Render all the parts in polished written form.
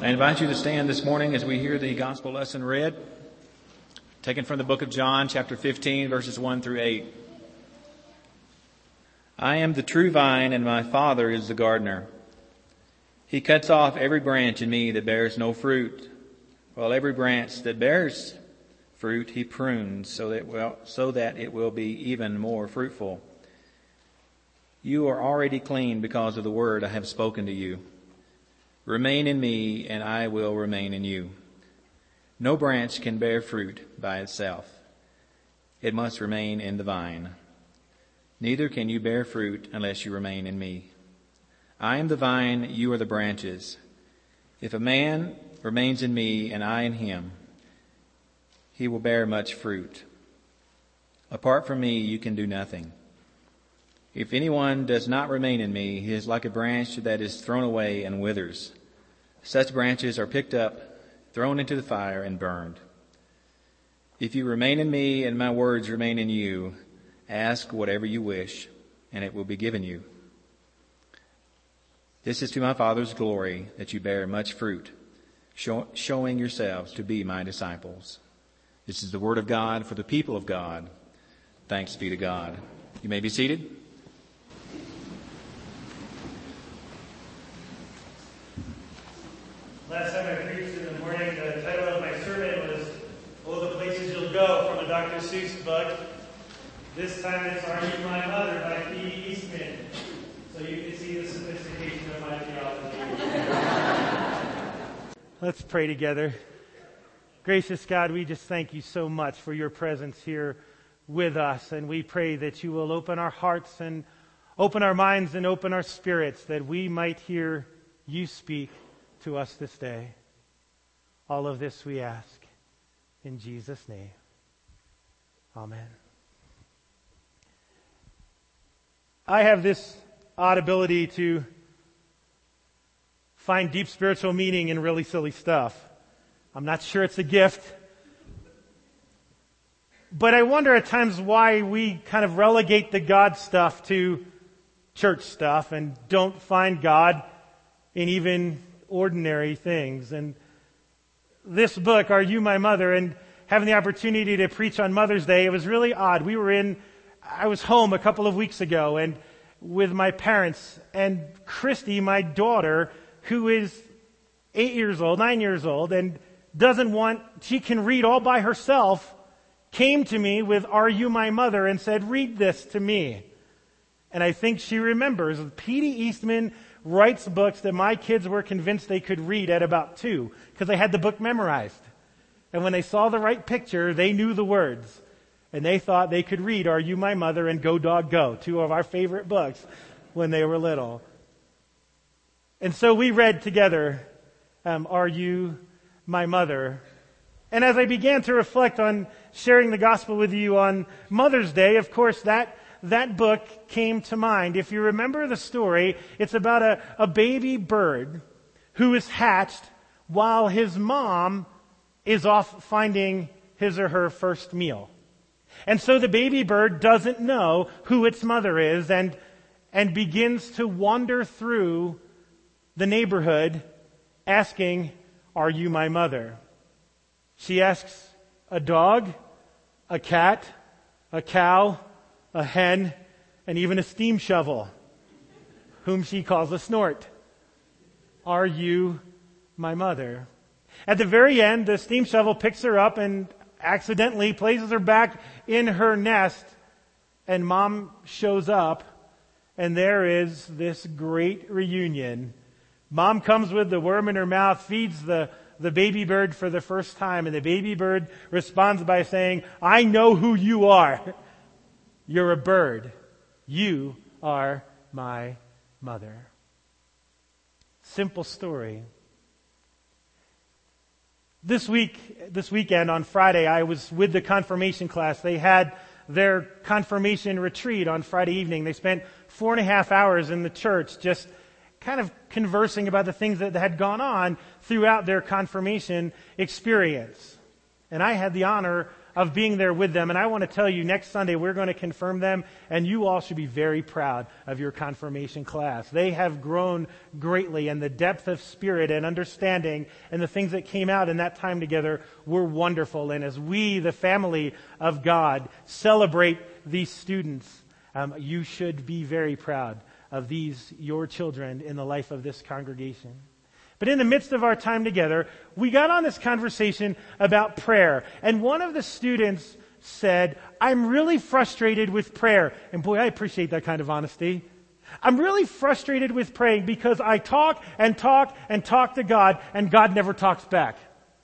I invite you to stand this morning as we hear the gospel lesson read, taken from the book of John, chapter 15, verses 1 through 8. I am the true vine, and my Father is the gardener. He cuts off every branch in me that bears no fruit, while every branch that bears fruit he prunes so that it will be even more fruitful. You are already clean because of the word I have spoken to you. Remain in me, and I will remain in you. No branch can bear fruit by itself. It must remain in the vine. Neither can you bear fruit unless you remain in me. I am the vine, you are the branches. If a man remains in me and I in him, he will bear much fruit. Apart from me, you can do nothing. If anyone does not remain in me, he is like a branch that is thrown away and withers. Such branches are picked up, thrown into the fire, and burned. If you remain in me and my words remain in you, ask whatever you wish, and it will be given you. This is to my Father's glory, that you bear much fruit, showing yourselves to be my disciples. This is the word of God for the people of God. Thanks be to God. You may be seated. Last time I preached in the morning, the title of my sermon was "Oh, the Places You'll Go" from a Dr. Seuss book. This time it's "Are You My Mother" by P.D. Eastman. So you can see the sophistication of my theology. Let's pray together. Gracious God, we just thank you so much for your presence here with us. And we pray that you will open our hearts and open our minds and open our spirits, that we might hear you speak to us this day. All of this we ask in Jesus' name. Amen. I have this odd ability to find deep spiritual meaning in really silly stuff. I'm not sure it's a gift, but I wonder at times why we kind of relegate the God stuff to church stuff and don't find God in even ordinary things. And this book, Are You My Mother, and having the opportunity to preach on Mother's Day, it was really odd. I was home a couple of weeks ago and with my parents, and Christy, my daughter, who is 9 years old, and she can read all by herself, came to me with Are You My Mother and said, read this to me. And I think she remembers. P.D. Eastman writes books that my kids were convinced they could read at about 2 because they had the book memorized. And when they saw the right picture, they knew the words. And they thought they could read Are You My Mother and Go Dog Go, 2 of our favorite books when they were little. And so we read together Are You My Mother. And as I began to reflect on sharing the gospel with you on Mother's Day, of course, that book came to mind. If you remember the story, it's about a baby bird who is hatched while his mom is off finding his or her first meal. And so the baby bird doesn't know who its mother is and begins to wander through the neighborhood asking, Are you my mother? She asks a dog, a cat, a cow, a hen, and even a steam shovel, whom she calls a snort. Are you my mother? At the very end, the steam shovel picks her up and accidentally places her back in her nest, and Mom shows up, and there is this great reunion. Mom comes with the worm in her mouth, feeds the baby bird for the first time, and the baby bird responds by saying, I know who you are. You're a bird. You are my mother. Simple story. This weekend on Friday, I was with the confirmation class. They had their confirmation retreat on Friday evening. They spent 4.5 hours in the church just kind of conversing about the things that had gone on throughout their confirmation experience. And I had the honor of being there with them. And I want to tell you, next Sunday we're going to confirm them, and you all should be very proud of your confirmation class. They have grown greatly, and the depth of spirit and understanding and the things that came out in that time together were wonderful. And as we, the family of God, celebrate these students, you should be very proud of these, your children, in the life of this congregation. But in the midst of our time together, we got on this conversation about prayer. And one of the students said, I'm really frustrated with prayer. And boy, I appreciate that kind of honesty. I'm really frustrated with praying because I talk and talk and talk to God, and God never talks back.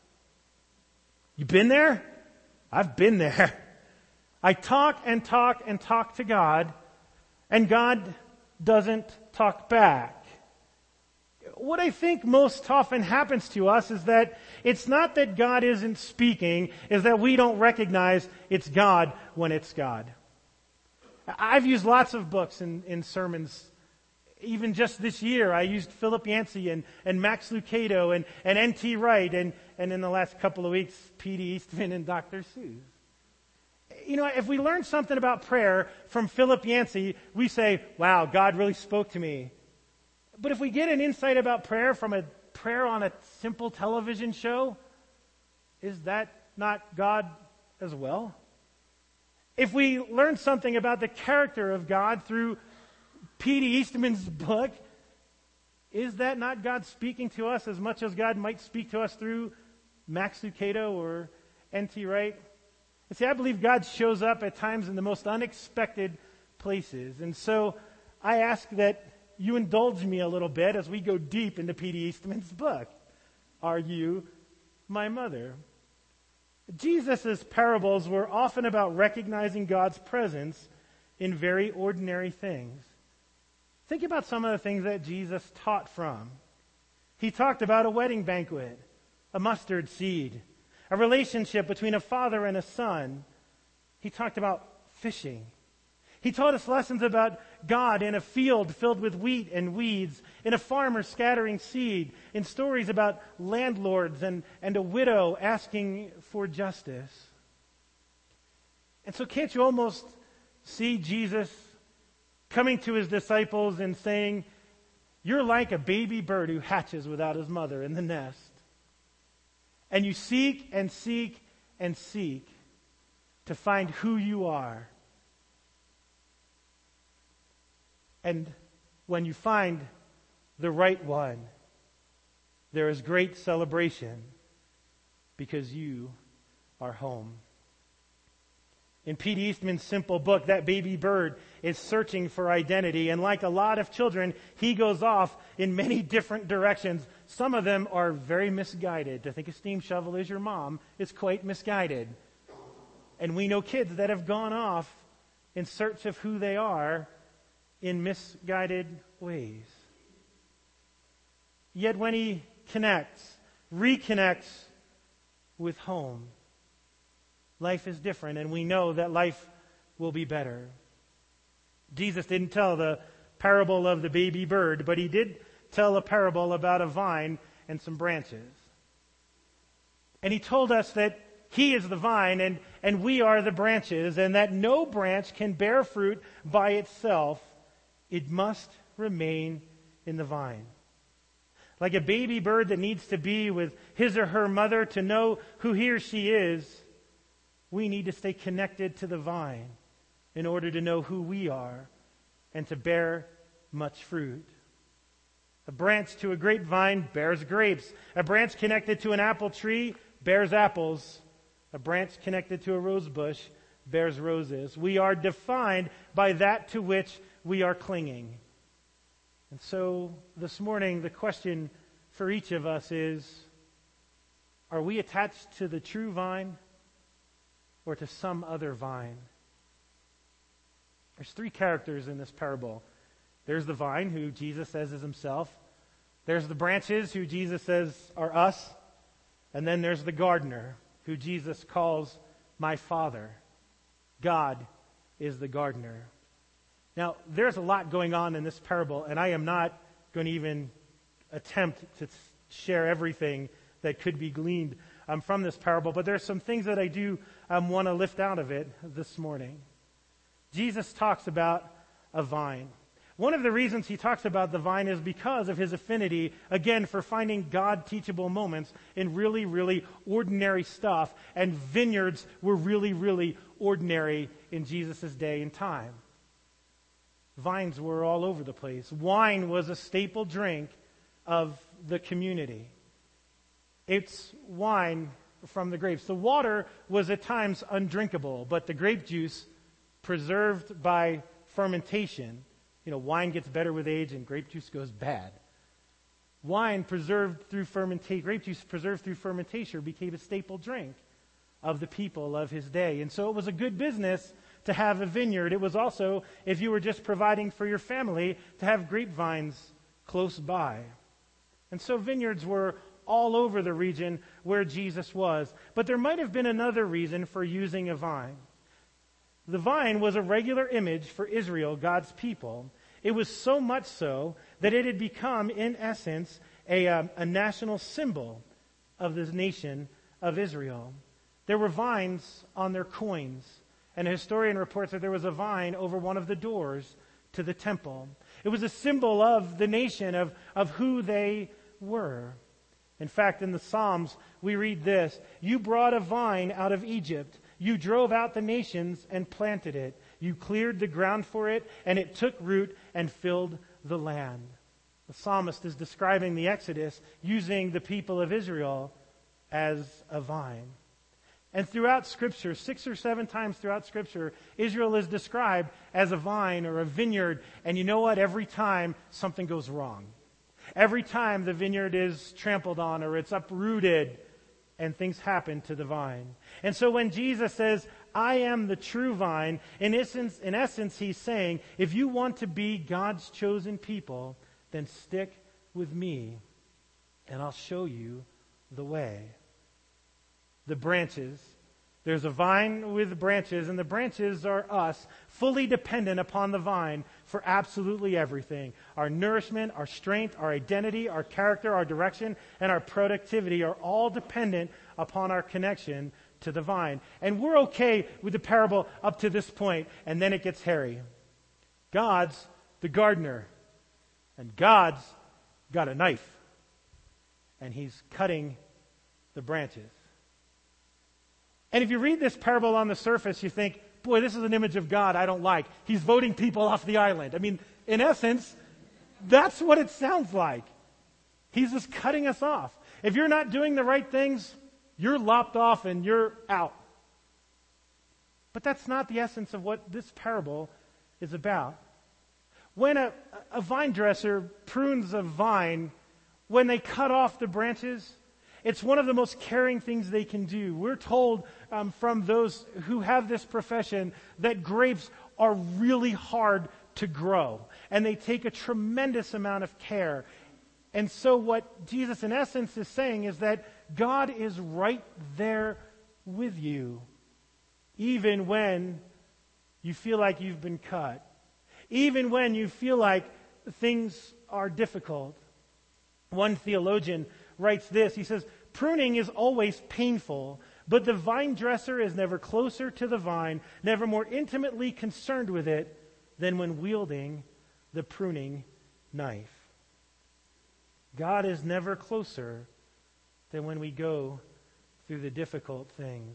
You been there? I've been there. I talk and talk and talk to God, and God doesn't talk back. What I think most often happens to us is that it's not that God isn't speaking, is that we don't recognize it's God when it's God. I've used lots of books in sermons. Even just this year, I used Philip Yancey and Max Lucado and N.T. Wright, and in the last couple of weeks, P.D. Eastman and Dr. Seuss. You know, if we learn something about prayer from Philip Yancey, we say, wow, God really spoke to me. But if we get an insight about prayer from a prayer on a simple television show, is that not God as well? If we learn something about the character of God through P.D. Eastman's book, is that not God speaking to us as much as God might speak to us through Max Lucado or N.T. Wright? And see, I believe God shows up at times in the most unexpected places. And so I ask that you indulge me a little bit as we go deep into P.D. Eastman's book. Are you my mother? Jesus' parables were often about recognizing God's presence in very ordinary things. Think about some of the things that Jesus taught from. He talked about a wedding banquet, a mustard seed, a relationship between a father and a son. He talked about fishing. He taught us lessons about God in a field filled with wheat and weeds, in a farmer scattering seed, in stories about landlords and a widow asking for justice. And so can't you almost see Jesus coming to his disciples and saying, you're like a baby bird who hatches without his mother in the nest. And you seek and seek and seek to find who you are. And when you find the right one, there is great celebration because you are home. In P.D. Eastman's simple book, that baby bird is searching for identity. And like a lot of children, he goes off in many different directions. Some of them are very misguided. To think a steam shovel is your mom is quite misguided. And we know kids that have gone off in search of who they are in misguided ways. Yet when he reconnects with home, life is different, and we know that life will be better. Jesus didn't tell the parable of the baby bird, but he did tell a parable about a vine and some branches. And he told us that he is the vine and we are the branches, and that no branch can bear fruit by itself. It must remain in the vine. Like a baby bird that needs to be with his or her mother to know who he or she is, we need to stay connected to the vine in order to know who we are and to bear much fruit. A branch to a grapevine bears grapes. A branch connected to an apple tree bears apples. A branch connected to a rose bush bears roses. We are defined by that to which we are clinging. And so this morning, the question for each of us is, are we attached to the true vine or to some other vine? There's three characters in this parable. There's the vine, who Jesus says is himself. There's the branches, who Jesus says are us. And then there's the gardener, who Jesus calls my Father. God is the gardener. Now, there's a lot going on in this parable, and I am not going to even attempt to share everything that could be gleaned from this parable, but there's some things that I do want to lift out of it this morning. Jesus talks about a vine. One of the reasons he talks about the vine is because of his affinity, again, for finding God-teachable moments in really, really ordinary stuff. And vineyards were really, really ordinary in Jesus' day and time. Vines were all over the place. Wine was a staple drink of the community. It's wine from the grapes. The water was at times undrinkable, but the grape juice, preserved by fermentation. Wine gets better with age and grape juice goes bad. Grape juice preserved through fermentation became a staple drink of the people of his day. And so it was a good business to have a vineyard. It was also, if you were just providing for your family, to have grapevines close by. And so vineyards were all over the region where Jesus was. But there might have been another reason for using a vine. The vine was a regular image for Israel, God's people. It was so much so that it had become, in essence, a national symbol of the nation of Israel. There were vines on their coins, and a historian reports that there was a vine over one of the doors to the temple. It was a symbol of the nation, of who they were. In fact, in the Psalms, we read this: "You brought a vine out of Egypt. You drove out the nations and planted it. You cleared the ground for it, and it took root and filled the land." The psalmist is describing the Exodus using the people of Israel as a vine. And throughout Scripture, 6 or 7 times throughout Scripture, Israel is described as a vine or a vineyard. And you know what? Every time something goes wrong. Every time the vineyard is trampled on or it's uprooted, and things happen to the vine. And so when Jesus says, "I am the true vine," in essence, he's saying, if you want to be God's chosen people, then stick with me, and I'll show you the way. The branches. There's a vine with branches, and the branches are us, fully dependent upon the vine for absolutely everything. Our nourishment, our strength, our identity, our character, our direction, and our productivity are all dependent upon our connection to the vine. And we're okay with the parable up to this point, and then it gets hairy. God's the gardener, and God's got a knife, and he's cutting the branches. And if you read this parable on the surface, you think, boy, this is an image of God I don't like. He's voting people off the island. I mean, in essence, that's what it sounds like. He's just cutting us off. If you're not doing the right things, you're lopped off and you're out. But that's not the essence of what this parable is about. When a vine dresser prunes a vine, when they cut off the branches, it's one of the most caring things they can do. We're told from those who have this profession that grapes are really hard to grow, and they take a tremendous amount of care. And so what Jesus in essence is saying is that God is right there with you, even when you feel like you've been cut, even when you feel like things are difficult. One theologian writes this. He says, "Pruning is always painful, but the vine dresser is never closer to the vine, never more intimately concerned with it than when wielding the pruning knife." God is never closer than when we go through the difficult things.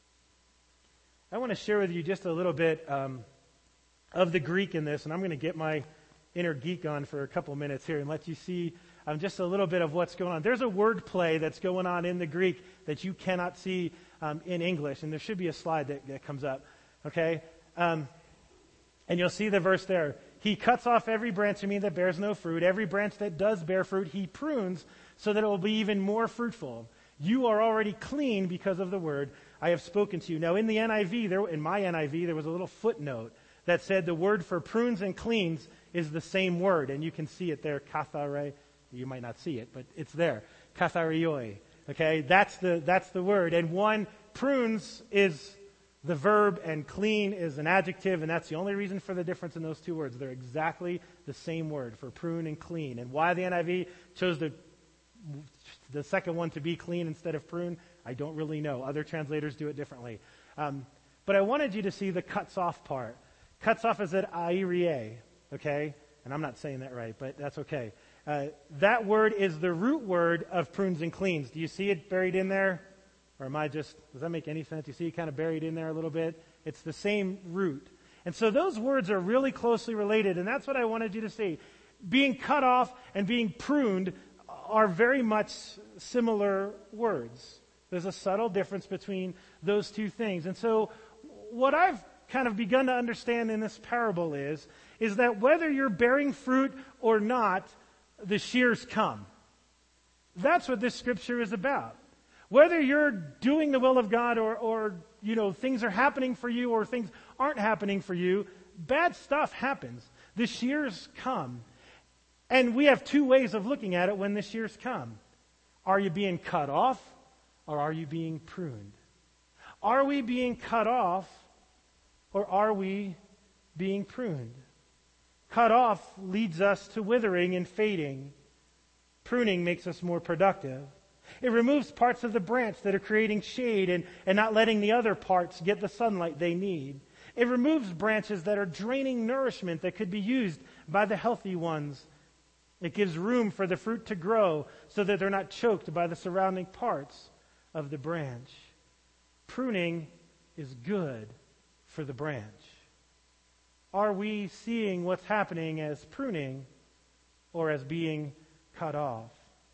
I want to share with you just a little bit of the Greek in this, and I'm going to get my inner geek on for a couple minutes here and let you see just a little bit of what's going on. There's a word play that's going on in the Greek that you cannot see in English, and there should be a slide that comes up, okay? And you'll see the verse there. "He cuts off every branch in me that bears no fruit. Every branch that does bear fruit, he prunes so that it will be even more fruitful. You are already clean because of the word I have spoken to you." Now, in the NIV, in my NIV, there was a little footnote that said the word for prunes and cleans is the same word, and you can see it there, kathare. You might not see it, but it's there. Katharioi. Okay, that's the word. And one, prunes is the verb and clean is an adjective, and that's the only reason for the difference in those two words. They're exactly the same word for prune and clean. And why the NIV chose to the second one to be clean instead of prune? I don't really know. Other translators do it differently. But I wanted you to see the cuts off part. Cuts off is at airie, okay? And I'm not saying that right, but that's okay. That word is the root word of prunes and cleans. Do you see it buried in there? Or does that make any sense? You see it kind of buried in there a little bit? It's the same root. And so those words are really closely related, and that's what I wanted you to see. Being cut off and being pruned are very much similar words. There's a subtle difference between those two things. And so what I've kind of begun to understand in this parable is that whether you're bearing fruit or not, the shears come. That's what this scripture is about. Whether you're doing the will of God or things are happening for you or things aren't happening for you, bad stuff happens. The shears come. And we have two ways of looking at it when the shears come. Are you being cut off or are you being pruned? Are we being cut off or are we being pruned? Cut off leads us to withering and fading. Pruning makes us more productive. It removes parts of the branch that are creating shade and not letting the other parts get the sunlight they need. It removes branches that are draining nourishment that could be used by the healthy ones. It gives room for the fruit to grow so that they're not choked by the surrounding parts of the branch. Pruning is good for the branch. Are we seeing what's happening as pruning or as being cut off?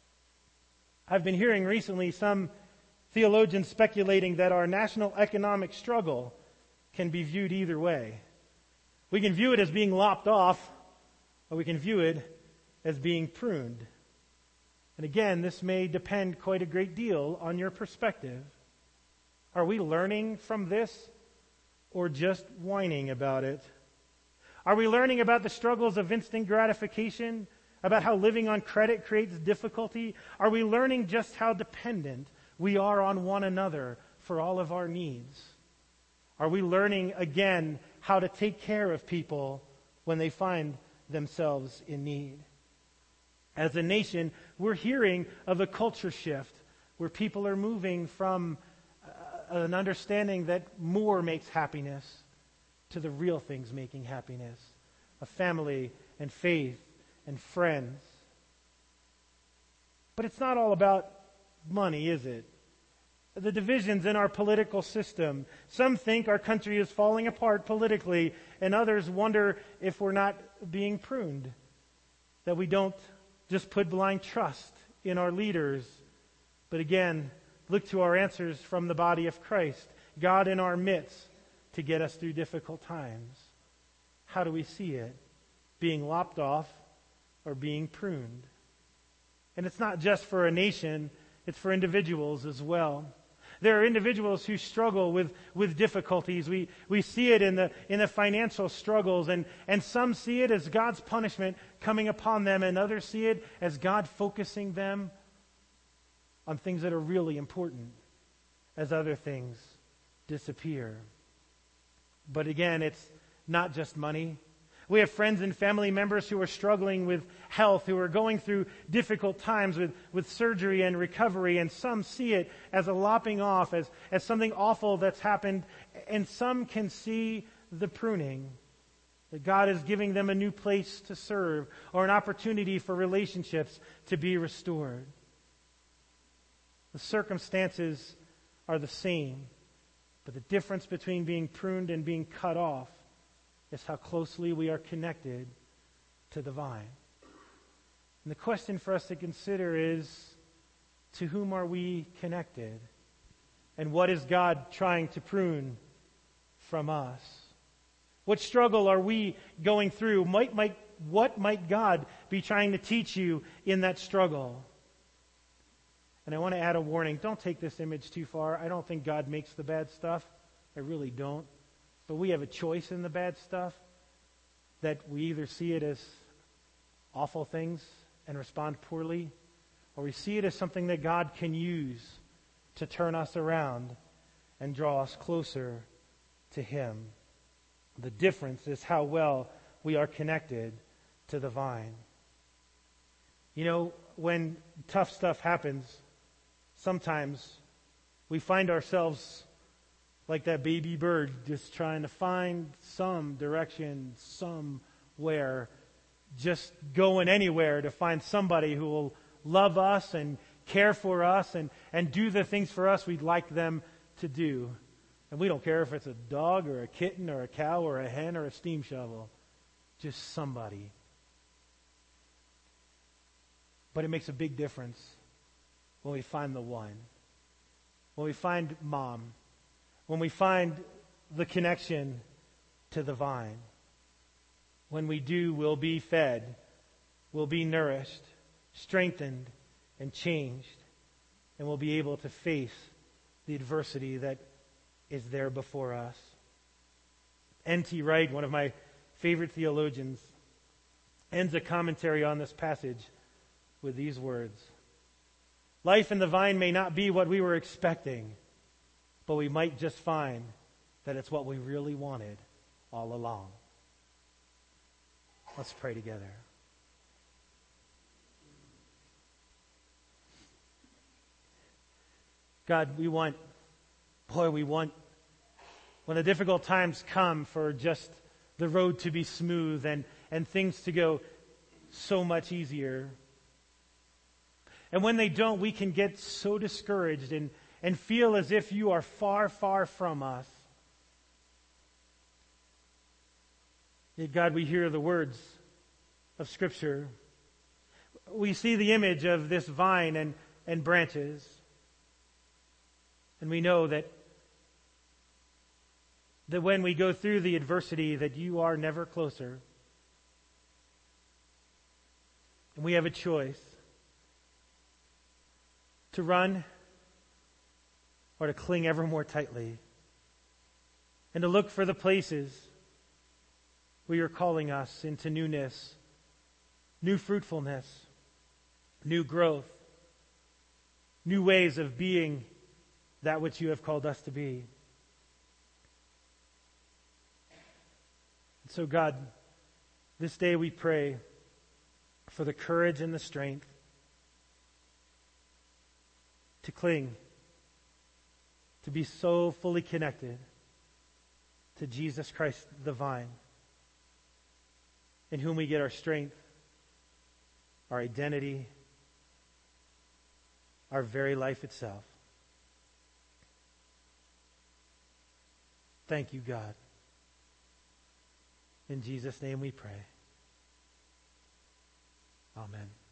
I've been hearing recently some theologians speculating that our national economic struggle can be viewed either way. We can view it as being lopped off, or we can view it as being pruned. And again, this may depend quite a great deal on your perspective. Are we learning from this or just whining about it? Are we learning about the struggles of instant gratification? About how living on credit creates difficulty? Are we learning just how dependent we are on one another for all of our needs? Are we learning, again, how to take care of people when they find themselves in need? As a nation, we're hearing of a culture shift where people are moving from an understanding that more makes happiness to the real things making happiness, a family and faith and friends. But it's not all about money, is it? The divisions in our political system. Some think our country is falling apart politically, and others wonder if we're not being pruned, that we don't just put blind trust in our leaders, but again, look to our answers from the body of Christ, God in our midst, to get us through difficult times. How do we see it? Being lopped off or being pruned? And it's not just for a nation, it's for individuals as well. There are individuals who struggle with difficulties. We see it in the financial struggles, and some see it as God's punishment coming upon them, and others see it as God focusing them on things that are really important as other things disappear. But again, it's not just money. We have friends and family members who are struggling with health, who are going through difficult times with surgery and recovery, and some see it as a lopping off, as something awful that's happened, and some can see the pruning, that God is giving them a new place to serve or an opportunity for relationships to be restored. The circumstances are the same, but the difference between being pruned and being cut off is how closely we are connected to the vine. And the question for us to consider is, to whom are we connected? And what is God trying to prune from us? What struggle are we going through? What might God be trying to teach you in that struggle? And I want to add a warning. Don't take this image too far. I don't think God makes the bad stuff. I really don't. But we have a choice in the bad stuff, that we either see it as awful things and respond poorly, or we see it as something that God can use to turn us around and draw us closer to Him. The difference is how well we are connected to the vine. You know, when tough stuff happens, sometimes we find ourselves like that baby bird, just trying to find some direction, somewhere, just going anywhere to find somebody who will love us and care for us and do the things for us we'd like them to do. And we don't care if it's a dog or a kitten or a cow or a hen or a steam shovel. Just somebody. But it makes a big difference when we find the one. When we find mom. When we find the connection to the vine. When we do, we'll be fed. We'll be nourished, strengthened, and changed. And we'll be able to face the adversity that is there before us. N.T. Wright, one of my favorite theologians, ends a commentary on this passage with these words. Life in the vine may not be what we were expecting, but we might just find that it's what we really wanted all along. Let's pray together. God, we want, when the difficult times come, for just the road to be smooth and things to go so much easier. And when they don't, we can get so discouraged and feel as if you are far, far from us. Yet, God, we hear the words of Scripture. We see the image of this vine and branches. And we know that when we go through the adversity, that you are never closer. And we have a choice to run or to cling ever more tightly and to look for the places where you're calling us into newness, new fruitfulness, new growth, new ways of being that which you have called us to be. And so, God, this day we pray for the courage and the strength to cling, to be so fully connected to Jesus Christ the vine, in whom we get our strength, our identity, our very life itself. Thank you, God. In Jesus' name we pray. Amen.